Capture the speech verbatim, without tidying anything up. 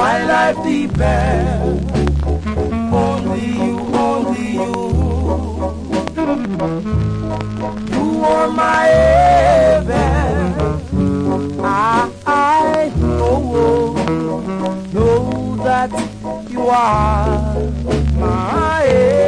my life depends. Only you, only you. You are my heaven. I, I know, know that you are my heaven.